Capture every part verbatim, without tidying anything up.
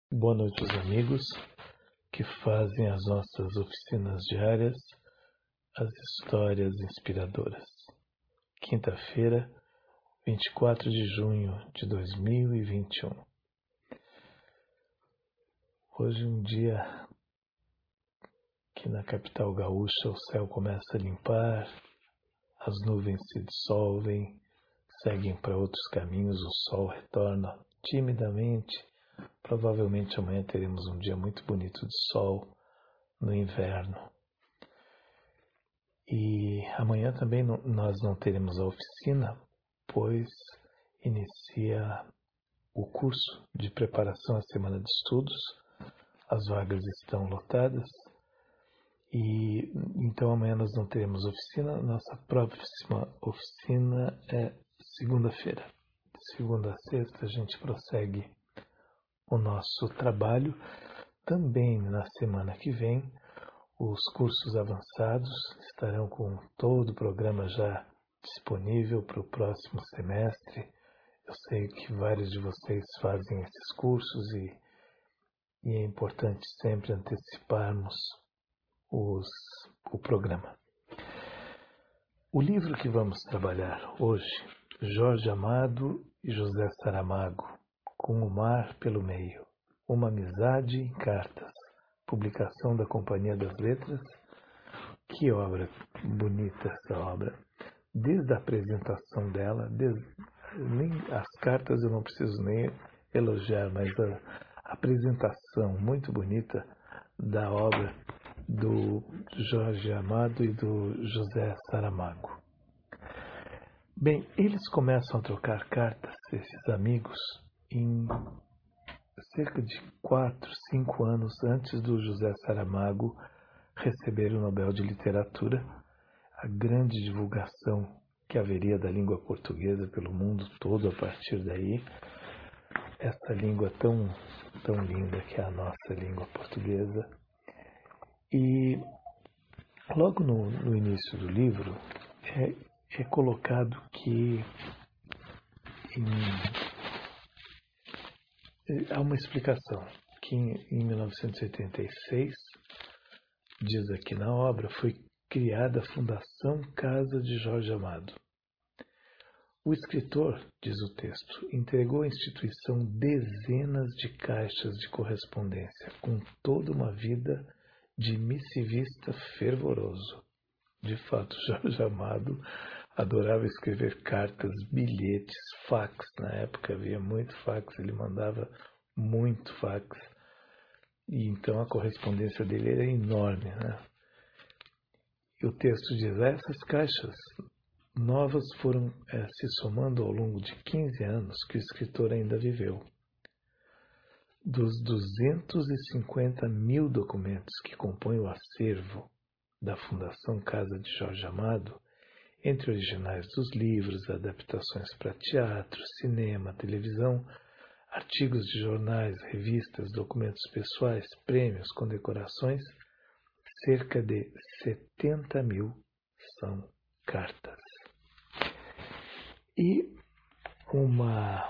Boa noite aos amigos que fazem as nossas oficinas diárias, as histórias inspiradoras. Quinta-feira, vinte e quatro de junho de dois mil e vinte e um. Hoje é um dia que na capital gaúcha o céu começa a limpar, as nuvens se dissolvem, seguem para outros caminhos, o sol retorna timidamente. Provavelmente amanhã teremos um dia muito bonito de sol no inverno. E amanhã também não, nós não teremos a oficina, pois inicia o curso de preparação à semana de estudos. As vagas estão lotadas e então amanhã nós não teremos oficina. Nossa próxima oficina é segunda-feira. De segunda a sexta a gente prossegue o nosso trabalho. Também na semana que vem, os cursos avançados estarão com todo o programa já disponível para o próximo semestre. Eu sei que vários de vocês fazem esses cursos e, e é importante sempre anteciparmos os, o programa. O livro que vamos trabalhar hoje, Jorge Amado e José Saramago, Com o Mar pelo Meio, Uma Amizade em Cartas, publicação da Companhia das Letras. Que obra bonita essa obra! Desde a apresentação dela, desde, nem as cartas eu não preciso nem elogiar, mas a, a apresentação muito bonita da obra do Jorge Amado e do José Saramago. Bem, eles começam a trocar cartas, esses amigos, em cerca de quatro, cinco anos antes do José Saramago receber o Nobel de Literatura, a grande divulgação que haveria da língua portuguesa pelo mundo todo a partir daí, essa língua tão, tão linda que é a nossa língua portuguesa. E logo no, no início do livro é, é colocado que em, há uma explicação que em, em mil novecentos e oitenta e seis, diz aqui na obra, foi criada a Fundação Casa de Jorge Amado. O escritor, diz o texto, entregou à instituição dezenas de caixas de correspondência, com toda uma vida de missivista fervoroso. De fato, Jorge Amado adorava escrever cartas, bilhetes, fax. Na época havia muito fax, ele mandava muito fax. E então a correspondência dele era enorme, né? E o texto diz: essas caixas novas foram é, se somando ao longo de quinze anos que o escritor ainda viveu. Dos duzentos e cinquenta mil documentos que compõem o acervo da Fundação Casa de Jorge Amado, entre originais dos livros, adaptações para teatro, cinema, televisão, artigos de jornais, revistas, documentos pessoais, prêmios, condecorações, cerca de setenta mil são cartas. E uma,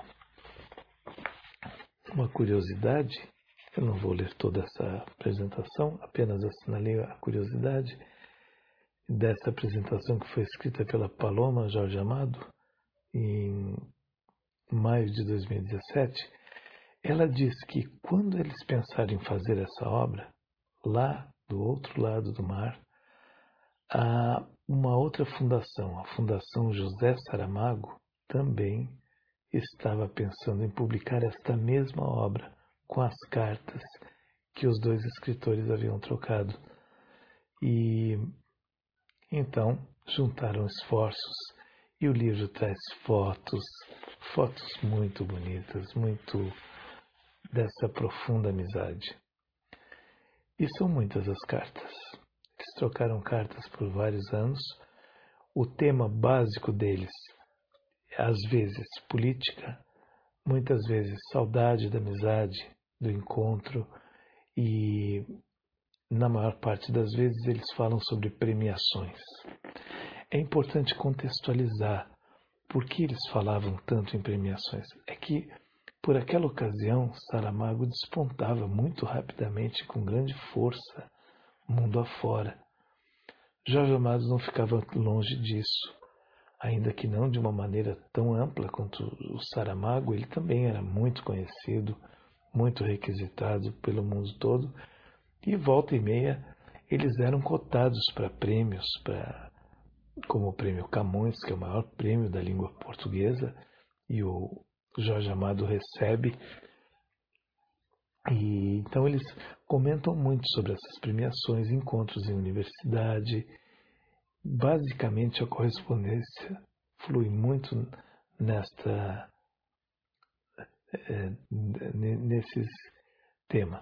uma curiosidade, eu não vou ler toda essa apresentação, apenas assinalei a curiosidade dessa apresentação que foi escrita pela Paloma Jorge Amado em maio de dois mil e dezessete. Ela diz que quando eles pensaram em fazer essa obra, lá do outro lado do mar, há uma outra fundação, a Fundação José Saramago, também estava pensando em publicar esta mesma obra com as cartas que os dois escritores haviam trocado. E então juntaram esforços e o livro traz fotos, fotos muito bonitas, muito dessa profunda amizade. E são muitas as cartas. Eles trocaram cartas por vários anos. O tema básico deles, às vezes política, muitas vezes saudade da amizade, do encontro, e na maior parte das vezes eles falam sobre premiações. É importante contextualizar por que eles falavam tanto em premiações. É que Por aquela ocasião, Saramago despontava muito rapidamente, com grande força, mundo afora. Jorge Amado não ficava longe disso. Ainda que não de uma maneira tão ampla quanto o Saramago, ele também era muito conhecido, muito requisitado pelo mundo todo, e volta e meia eles eram cotados para prêmios, pra, como o Prêmio Camões, que é o maior prêmio da língua portuguesa, e o Jorge Amado recebe. E então eles comentam muito sobre essas premiações, encontros em universidade. Basicamente a correspondência flui muito nesta é, nesses temas.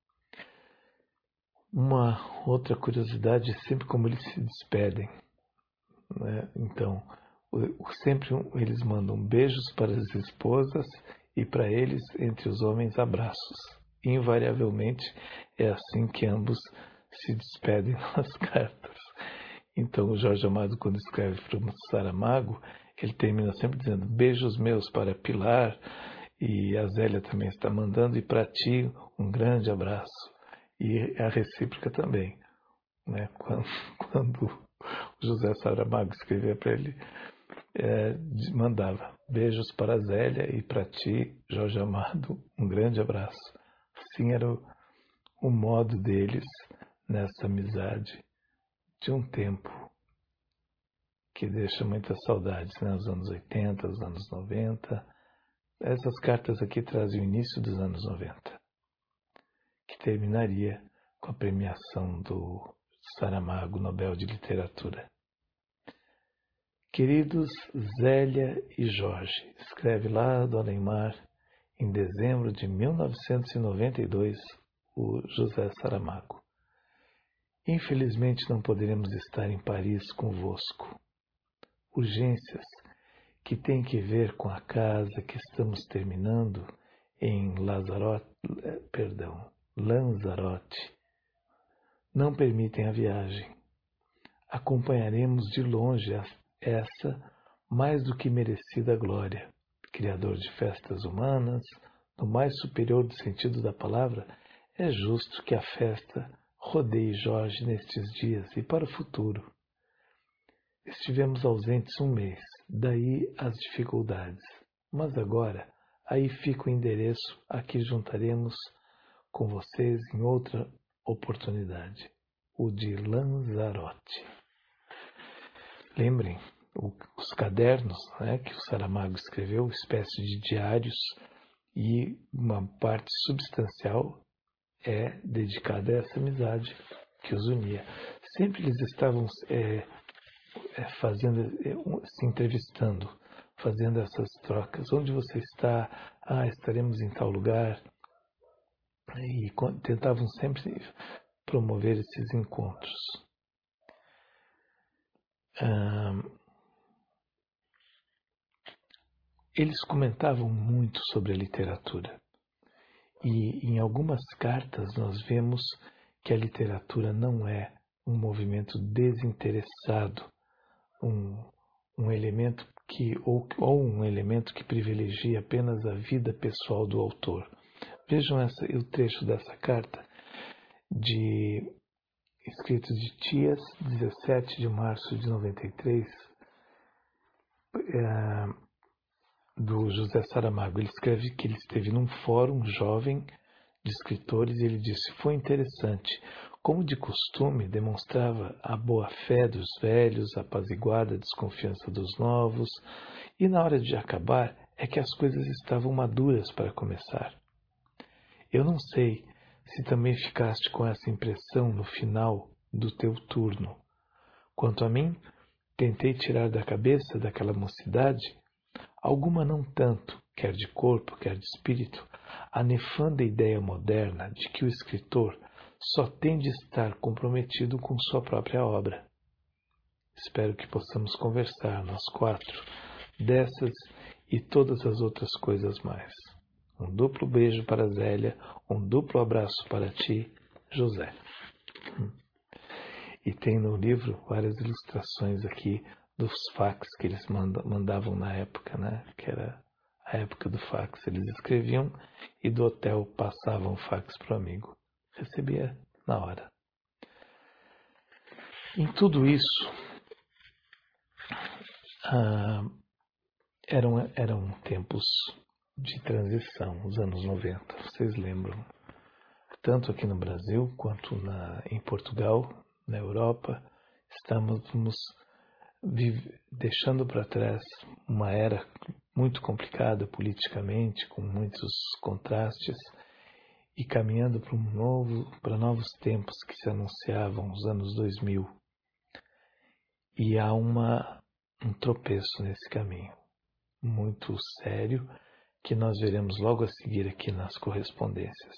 Uma outra curiosidade é sempre como eles se despedem, né? Então, sempre eles mandam beijos para as esposas e para eles, entre os homens, abraços. Invariavelmente é assim que ambos se despedem nas cartas. Então, o Jorge Amado, quando escreve para o Saramago, ele termina sempre dizendo beijos meus para Pilar, e a Zélia também está mandando, e para ti um grande abraço. E a recíproca também, né? Quando, quando o José Saramago escrevia para ele, é, mandava beijos para a Zélia e para ti, Jorge Amado, um grande abraço. Assim era o, o modo deles nessa amizade de um tempo que deixa muitas saudades, né? Os anos oitenta, os anos noventa. Essas cartas aqui trazem o início dos anos noventa, que terminaria com a premiação do Saramago Nobel de Literatura. Queridos Zélia e Jorge, escreve lá do Além-Mar, em dezembro de mil novecentos e noventa e dois, o José Saramago. Infelizmente não poderemos estar em Paris convosco. Urgências que têm que ver com a casa que estamos terminando em Lazarote, perdão, Lanzarote, não permitem a viagem. Acompanharemos de longe essa mais do que merecida glória. Criador de festas humanas, no mais superior do sentido da palavra, é justo que a festa rodeie Jorge nestes dias e para o futuro. Estivemos ausentes um mês, daí as dificuldades. Mas agora, aí fica o endereço a que juntaremos com vocês em outra oportunidade, o de Lanzarote. Lembrem, os cadernos, né, que o Saramago escreveu, espécie de diários, e uma parte substancial é dedicada a essa amizade que os unia. Sempre eles estavam é, é, fazendo, é, se entrevistando, fazendo essas trocas. Onde você está? Ah, estaremos em tal lugar. E tentavam sempre promover esses encontros. Ah, eles comentavam muito sobre a literatura. E em algumas cartas nós vemos que a literatura não é um movimento desinteressado, um, um elemento que ou, ou um elemento que privilegia apenas a vida pessoal do autor. Vejam essa, o trecho dessa carta de escrito de Tias, dezessete de março de noventa e três, é, do José Saramago. Ele escreve que ele esteve num fórum jovem de escritores e ele disse: foi interessante. Como de costume, demonstrava a boa-fé dos velhos, apaziguada a desconfiança dos novos, e na hora de acabar é que as coisas estavam maduras para começar. Eu não sei se também ficaste com essa impressão no final do teu turno. Quanto a mim, tentei tirar da cabeça daquela mocidade alguma não tanto, quer de corpo, quer de espírito, a nefanda ideia moderna de que o escritor só tem de estar comprometido com sua própria obra. Espero que possamos conversar, nós quatro, dessas e todas as outras coisas mais. Um duplo beijo para Zélia, um duplo abraço para ti, José. E tem no livro várias ilustrações aqui dos fax que eles mandavam na época, né? Que era a época do fax. Eles escreviam e do hotel passavam o fax para o amigo. Recebia na hora. Em tudo isso, ah, eram, eram tempos de transição, os anos noventa, vocês lembram? Tanto aqui no Brasil quanto na, em Portugal, na Europa, estamos vive, deixando para trás uma era muito complicada politicamente, com muitos contrastes, e caminhando para um novo, para novos tempos que se anunciavam nos anos dois mil. E há uma, um tropeço nesse caminho, muito sério, que nós veremos logo a seguir aqui nas correspondências.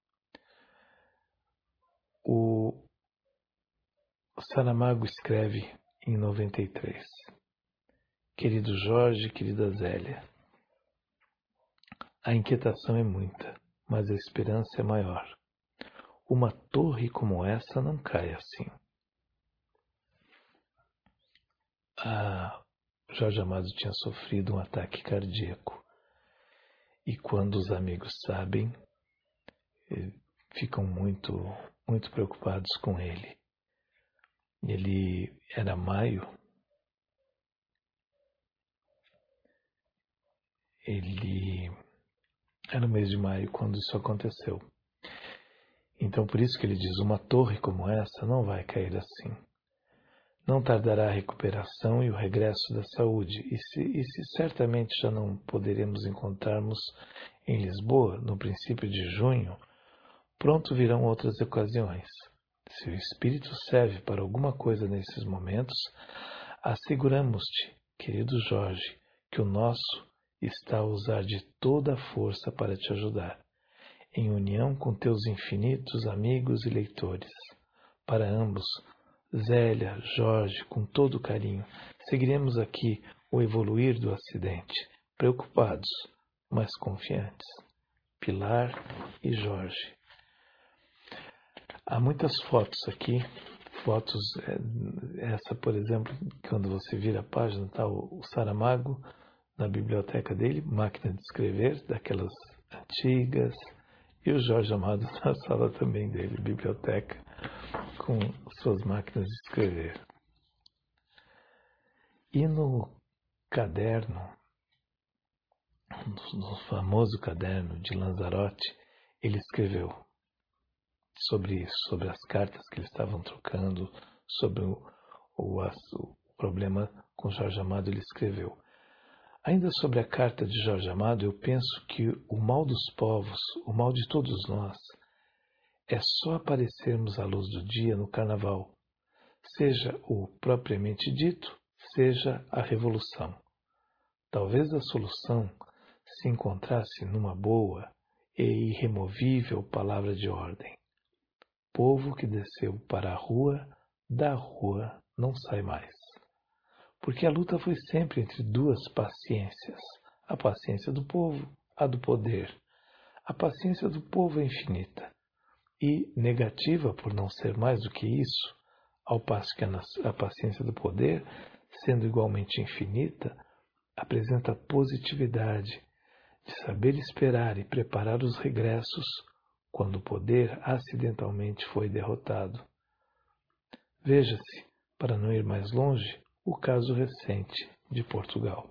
O Saramago escreve em noventa e três. Querido Jorge, querida Zélia, a inquietação é muita, mas a esperança é maior. Uma torre como essa não cai assim. Ah, Jorge Amado tinha sofrido um ataque cardíaco. E quando os amigos sabem, ficam muito, muito preocupados com ele. Ele era maio. Ele era no mês de maio quando isso aconteceu. Então por isso que ele diz, uma torre como essa não vai cair assim. Não tardará a recuperação e o regresso da saúde, e se, e se certamente já não poderemos encontrarmos em Lisboa, no princípio de junho, pronto virão outras ocasiões. Se o Espírito serve para alguma coisa nesses momentos, asseguramos-te, querido Jorge, que o nosso está a usar de toda a força para te ajudar, em união com teus infinitos amigos e leitores. Para ambos, Zélia, Jorge, com todo carinho, seguiremos aqui o evoluir do acidente, preocupados, mas confiantes. Pilar e Jorge. Há muitas fotos aqui, fotos, essa por exemplo, quando você vira a página, está o Saramago na biblioteca dele, máquina de escrever, daquelas antigas, e o Jorge Amado na sala também dele, biblioteca, com suas máquinas de escrever. E no caderno, no famoso caderno de Lanzarote, ele escreveu sobre isso, sobre as cartas que eles estavam trocando, sobre o, o, o problema com Jorge Amado, ele escreveu. Ainda sobre a carta de Jorge Amado, eu penso que o mal dos povos, o mal de todos nós, é só aparecermos à luz do dia no carnaval, seja o propriamente dito, seja a revolução. Talvez a solução se encontrasse numa boa e irremovível palavra de ordem. Povo que desceu para a rua, da rua não sai mais. Porque a luta foi sempre entre duas paciências, a paciência do povo, a do poder. A paciência do povo é infinita e negativa por não ser mais do que isso, ao passo que a paciência do poder, sendo igualmente infinita, apresenta a positividade de saber esperar e preparar os regressos quando o poder acidentalmente foi derrotado. Veja-se, para não ir mais longe, o caso recente de Portugal.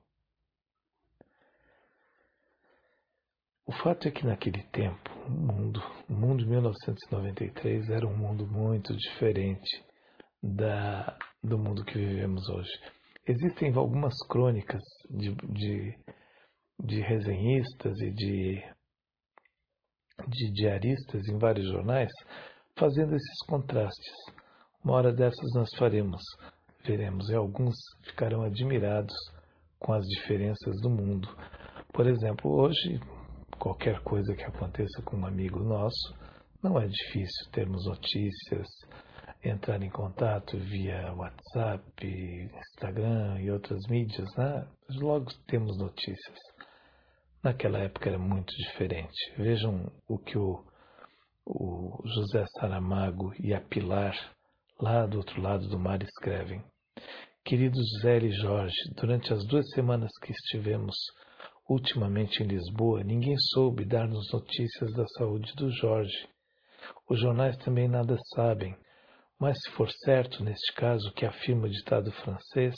O fato é que naquele tempo, o mundo, o mundo de mil novecentos e noventa e três era um mundo muito diferente da, do mundo que vivemos hoje. Existem algumas crônicas de, de, de resenhistas e de, de diaristas em vários jornais fazendo esses contrastes. Uma hora dessas nós faremos, veremos, e alguns ficarão admirados com as diferenças do mundo. Por exemplo, hoje, qualquer coisa que aconteça com um amigo nosso, não é difícil termos notícias, entrar em contato via WhatsApp, Instagram e outras mídias, né? Logo temos notícias. Naquela época era muito diferente. Vejam o que o, o José Saramago e a Pilar, lá do outro lado do mar, escrevem. Queridos Zé e Jorge, durante as duas semanas que estivemos Ultimamente em Lisboa, ninguém soube dar-nos notícias da saúde do Jorge. Os jornais também nada sabem, mas se for certo, neste caso, que afirma o ditado francês,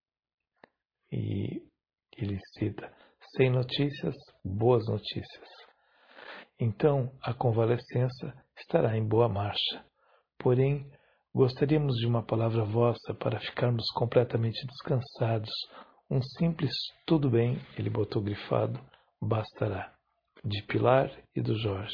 e ele cita, sem notícias, boas notícias. Então, a convalescença estará em boa marcha. Porém, gostaríamos de uma palavra vossa para ficarmos completamente descansados. Um simples tudo bem, ele botou grifado, bastará. De Pilar e do Jorge.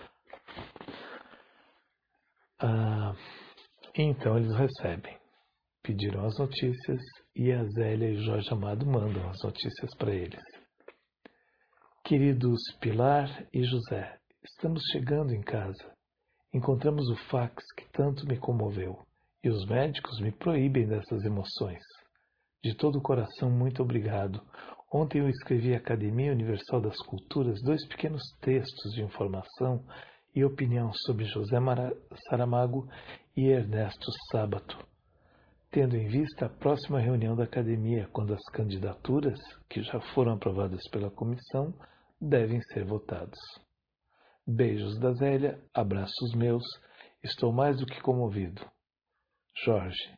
Ah, então eles recebem. Pediram as notícias e a Zélia e o Jorge Amado mandam as notícias para eles. Queridos Pilar e José, estamos chegando em casa. Encontramos o fax que tanto me comoveu e os médicos me proíbem dessas emoções. De todo o coração, muito obrigado. Ontem eu escrevi à Academia Universal das Culturas dois pequenos textos de informação e opinião sobre José Mara- Saramago e Ernesto Sábato, tendo em vista a próxima reunião da Academia, quando as candidaturas, que já foram aprovadas pela comissão, devem ser votadas. Beijos da Zélia, abraços meus, estou mais do que comovido. Jorge.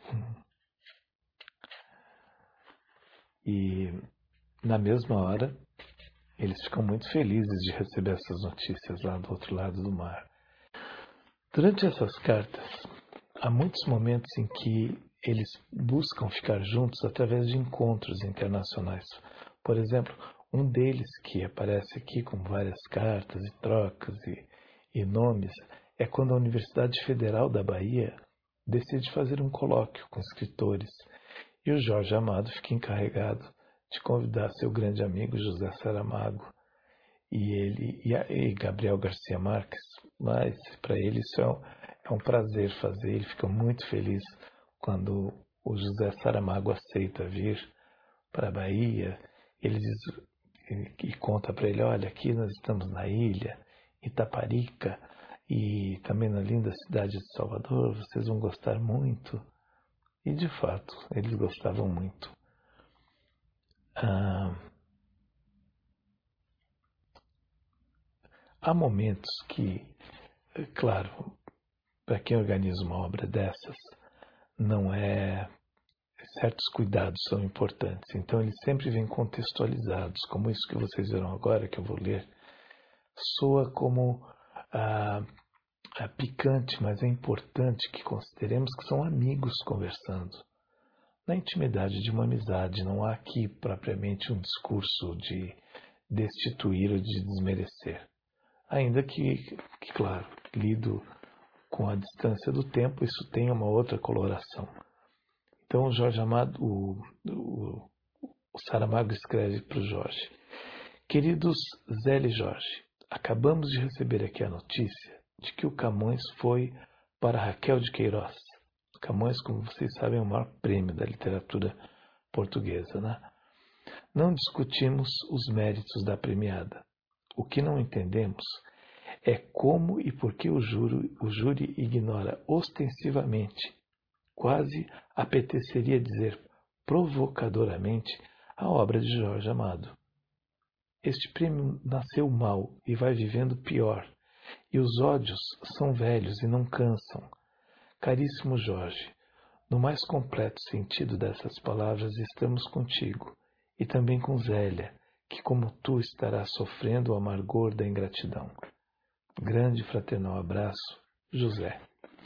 E, na mesma hora, eles ficam muito felizes de receber essas notícias lá do outro lado do mar. Durante essas cartas, há muitos momentos em que eles buscam ficar juntos através de encontros internacionais. Por exemplo, um deles, que aparece aqui com várias cartas e trocas e, e nomes, é quando a Universidade Federal da Bahia decide fazer um colóquio com escritores. E o Jorge Amado fica encarregado de convidar seu grande amigo José Saramago e ele e, a, e Gabriel Garcia Marques. Mas para ele isso é um, é um prazer fazer. Ele fica muito feliz quando o José Saramago aceita vir para a Bahia. Ele diz e, e conta para ele: olha, aqui nós estamos na ilha, Itaparica, e também na linda cidade de Salvador. Vocês vão gostar muito. E, de fato, eles gostavam muito. Ah, há momentos que, claro, para quem organiza uma obra dessas, não é... certos cuidados são importantes. Então, eles sempre vêm contextualizados, como isso que vocês viram agora, que eu vou ler. Soa como ah, é picante, mas é importante que consideremos que são amigos conversando. Na intimidade de uma amizade, não há aqui propriamente um discurso de destituir ou de desmerecer. Ainda que, que, claro, lido com a distância do tempo, isso tem uma outra coloração. Então, o Jorge Amado, o, o, o Saramago escreve para o Jorge: Queridos Zélia e Jorge, acabamos de receber aqui a notícia de que o Camões foi para Raquel de Queiroz. Camões, como vocês sabem, é o maior prêmio da literatura portuguesa, né? Não discutimos os méritos da premiada. O que não entendemos é como e por que o júri, o júri ignora ostensivamente, quase apeteceria dizer provocadoramente, a obra de Jorge Amado. Este prêmio nasceu mal e vai vivendo pior, e os ódios são velhos e não cansam. Caríssimo Jorge, no mais completo sentido dessas palavras, estamos contigo, e também com Zélia, que como tu estará sofrendo o amargor da ingratidão. Grande fraternal abraço, José.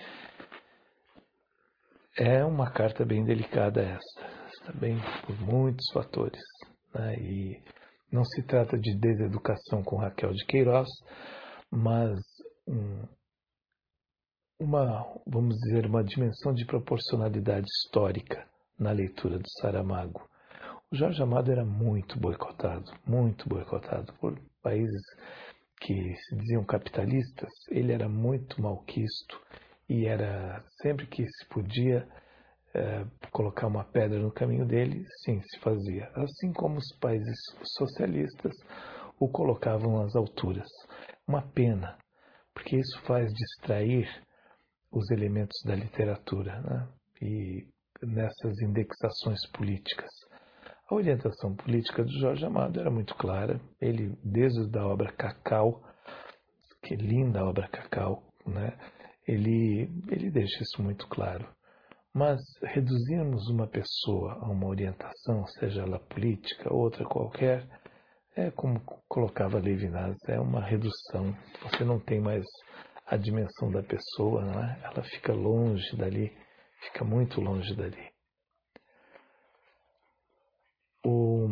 É uma carta bem delicada esta, também por muitos fatores, né? E não se trata de deseducação com Raquel de Queiroz, mas um, uma, vamos dizer, uma dimensão de proporcionalidade histórica na leitura do Saramago. O Jorge Amado era muito boicotado, muito boicotado por países que se diziam capitalistas. Ele era muito malquisto e era, sempre que se podia é, colocar uma pedra no caminho dele, sim, se fazia. Assim como os países socialistas o colocavam às alturas. Uma pena, porque isso faz distrair os elementos da literatura, né? E nessas indexações políticas. A orientação política de Jorge Amado era muito clara. Ele, desde a obra Cacau, que linda a obra Cacau, né? ele, ele deixa isso muito claro. Mas reduzirmos uma pessoa a uma orientação, seja ela política ou outra qualquer, é como colocava Levinas, é uma redução. Você não tem mais a dimensão da pessoa, não é? Ela fica longe dali, fica muito longe dali. O...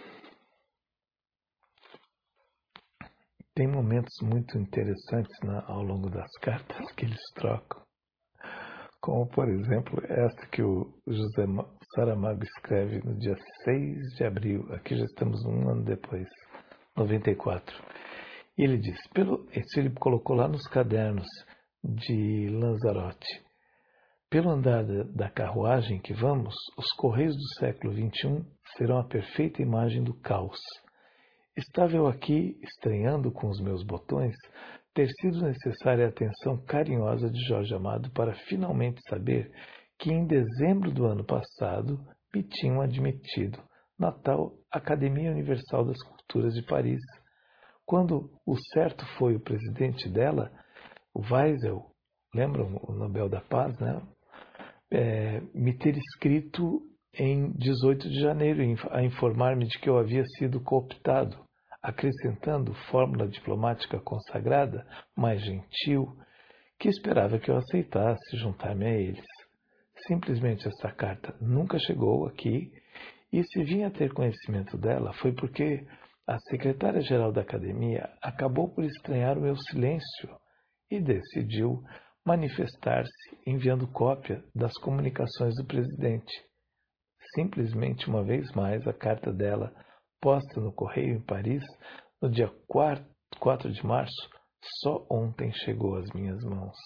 Tem momentos muito interessantes, né, ao longo das cartas que eles trocam, como, por exemplo, esta que o José Saramago escreve no dia seis de abril, aqui já estamos um ano depois, noventa e quatro. E ele diz, pelo, isso ele colocou lá nos cadernos de Lanzarote, pelo andar da carruagem que vamos, os correios do século vinte e um serão a perfeita imagem do caos. Estava eu aqui, estranhando com os meus botões, ter sido necessária a atenção carinhosa de Jorge Amado para finalmente saber que em dezembro do ano passado me tinham admitido na tal Academia Universal das Culturas de Paris, quando o certo foi o presidente dela, o Wiesel, lembram o Nobel da Paz, né? É, me ter escrito em dezoito de janeiro a informar-me de que eu havia sido cooptado, acrescentando fórmula diplomática consagrada, mais gentil, que esperava que eu aceitasse juntar-me a eles. Simplesmente essa carta nunca chegou aqui, e se vim a ter conhecimento dela foi porque a secretária-geral da Academia acabou por estranhar o meu silêncio e decidiu manifestar-se enviando cópia das comunicações do presidente. Simplesmente, uma vez mais, a carta dela, posta no correio em Paris, no dia quatro de março, só ontem chegou às minhas mãos.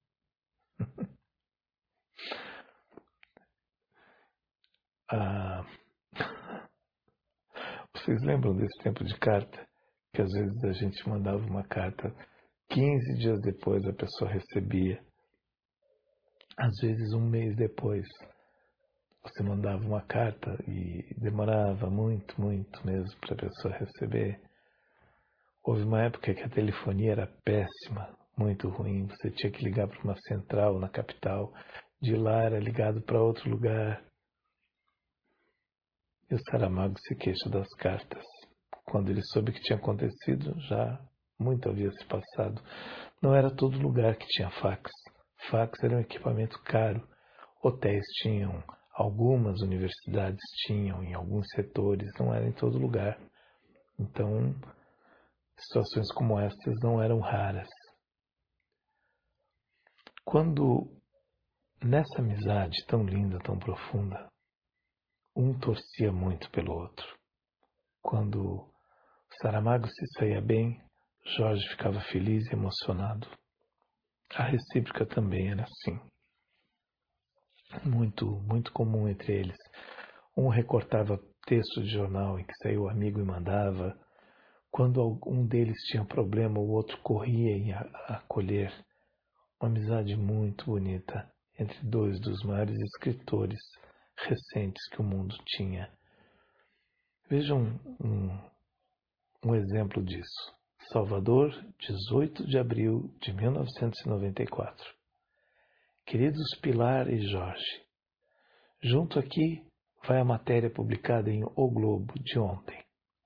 ah, vocês lembram desse tempo de carta? Que às vezes a gente mandava uma carta, quinze dias depois a pessoa recebia. Às vezes um mês depois você mandava uma carta e demorava muito, muito mesmo para a pessoa receber. Houve uma época que a telefonia era péssima, muito ruim. Você tinha que ligar para uma central na capital. De lá era ligado para outro lugar. E o Saramago se queixa das cartas. Quando ele soube o que tinha acontecido, já muito havia se passado. Não era todo lugar que tinha fax. Fax era um equipamento caro. Hotéis tinham, algumas universidades tinham, em alguns setores, não era em todo lugar. Então, situações como estas não eram raras. Quando, nessa amizade tão linda, tão profunda, um torcia muito pelo outro. Quando Saramago se saía bem, Jorge ficava feliz e emocionado. A recíproca também era assim. Muito, muito comum entre eles. Um recortava texto de jornal em que saiu o amigo e mandava. Quando um deles tinha problema, o outro corria em acolher. Uma amizade muito bonita entre dois dos maiores escritores recentes que o mundo tinha. Vejam um, um, um exemplo disso. Salvador, dezoito de abril de mil novecentos e noventa e quatro. Queridos Pilar e Jorge, junto aqui vai a matéria publicada em O Globo de ontem.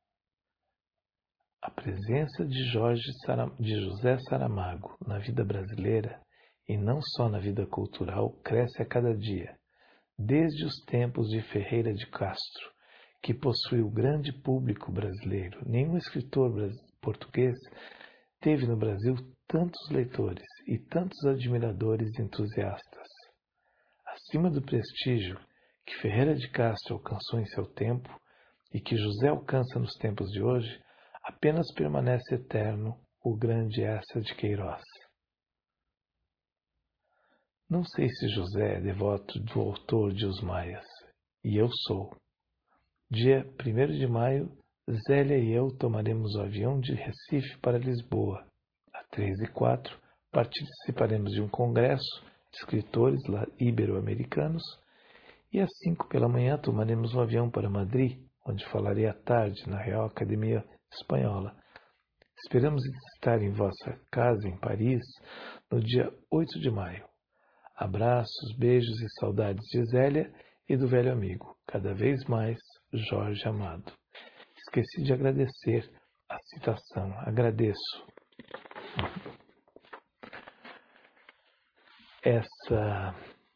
A presença de, Jorge Saram... de José Saramago na vida brasileira, e não só na vida cultural, cresce a cada dia, desde os tempos de Ferreira de Castro, que possuiu grande público brasileiro. Nenhum escritor português teve no Brasil tantos leitores e tantos admiradores e entusiastas. Acima do prestígio que Ferreira de Castro alcançou em seu tempo e que José alcança nos tempos de hoje, apenas permanece eterno o grande Eça de Queiroz. Não sei se José é devoto do autor de Os Maias, e eu sou. Dia primeiro de maio, Zélia e eu tomaremos o avião de Recife para Lisboa. Às três e quatro, participaremos de um congresso de escritores ibero-americanos e às cinco pela manhã tomaremos um avião para Madrid, onde falarei à tarde na Real Academia Espanhola. Esperamos estar em vossa casa em Paris no dia oito de maio. Abraços, beijos e saudades de Zélia e do velho amigo, cada vez mais, Jorge Amado. Esqueci de agradecer a citação. Agradeço essa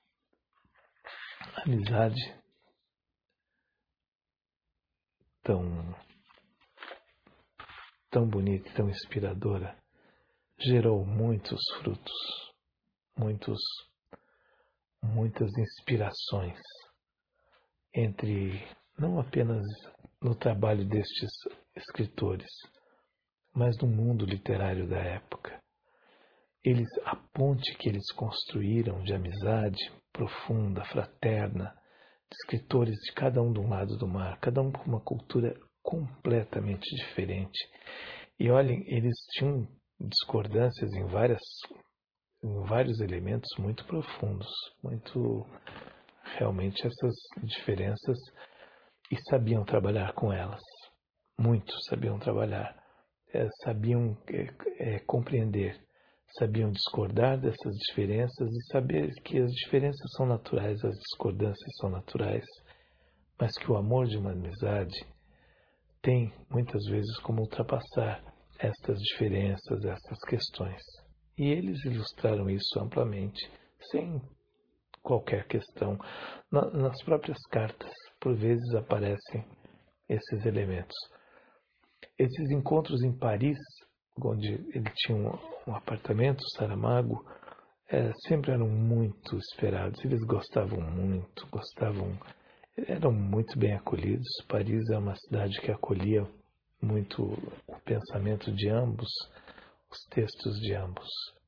amizade tão, tão bonita e tão inspiradora gerou muitos frutos, muitos, muitas inspirações entre não apenas no trabalho destes escritores, mas no mundo literário da época. Eles, a ponte que eles construíram de amizade profunda, fraterna, de escritores de cada um de um lado do mar, cada um com uma cultura completamente diferente. E olhem, eles tinham discordâncias em, várias, em vários elementos muito profundos, muito realmente essas diferenças, e sabiam trabalhar com elas. Muitos sabiam trabalhar, é, sabiam é, é, compreender, sabiam discordar dessas diferenças e saber que as diferenças são naturais, as discordâncias são naturais, mas que o amor de uma amizade tem, muitas vezes, como ultrapassar estas diferenças, essas questões. E eles ilustraram isso amplamente, sem qualquer questão. Na, nas próprias cartas, por vezes, aparecem esses elementos. Esses encontros em Paris, onde ele tinha um, um apartamento, Saramago, é, sempre eram muito esperados. Eles gostavam muito, gostavam, eram muito bem acolhidos. Paris é uma cidade que acolhia muito o pensamento de ambos, os textos de ambos.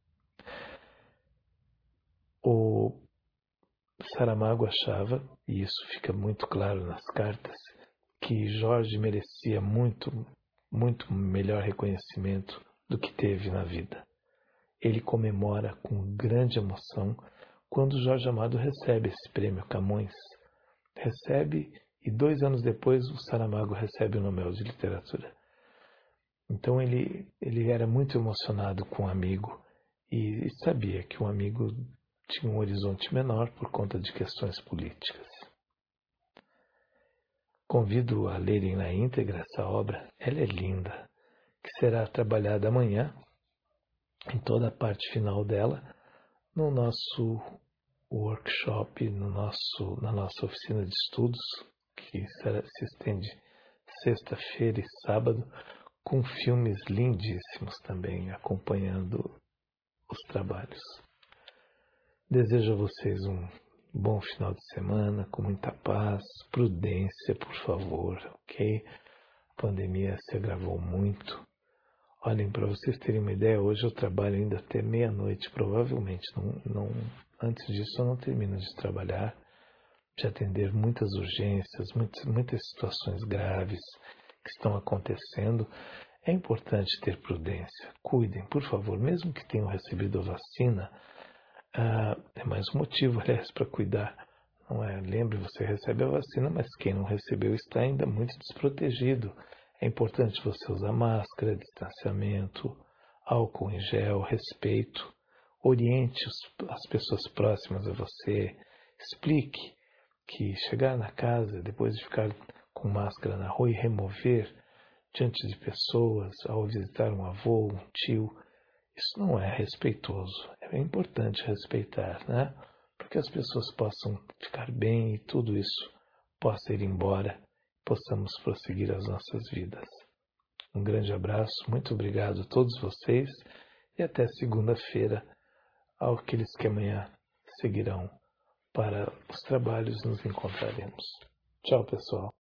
O Saramago achava, e isso fica muito claro nas cartas, que Jorge merecia muito, muito melhor reconhecimento do que teve na vida. Ele comemora com grande emoção quando Jorge Amado recebe esse prêmio Camões. Recebe, e dois anos depois o Saramago recebe o Nobel de Literatura. Então ele, ele era muito emocionado com o amigo e, e sabia que o amigo tinha um horizonte menor por conta de questões políticas. Convido a lerem na íntegra essa obra, ela é linda, que será trabalhada amanhã, em toda a parte final dela, no nosso workshop, no nosso, na nossa oficina de estudos, que será, se estende sexta-feira e sábado, com filmes lindíssimos também, acompanhando os trabalhos. Desejo a vocês um bom final de semana, com muita paz, prudência, por favor, ok? A pandemia se agravou muito. Olhem, para vocês terem uma ideia, hoje eu trabalho ainda até meia-noite, provavelmente. Não, não, antes disso eu não termino de trabalhar, de atender muitas urgências, muitas, muitas situações graves que estão acontecendo. É importante ter prudência. Cuidem, por favor, mesmo que tenham recebido a vacina, ah, é mais um motivo, aliás, para cuidar. Não é? Lembre, você recebe a vacina, mas quem não recebeu está ainda muito desprotegido. É importante você usar máscara, distanciamento, álcool em gel, respeito. Oriente os, as pessoas próximas a você. Explique que chegar na casa, depois de ficar com máscara na rua e remover diante de pessoas, ao visitar um avô, um tio, isso não é respeitoso. É importante respeitar, né? Para que as pessoas possam ficar bem e tudo isso possa ir embora, possamos prosseguir as nossas vidas. Um grande abraço, muito obrigado a todos vocês e até segunda-feira, aqueles que amanhã seguirão para os trabalhos, nos encontraremos. Tchau, pessoal.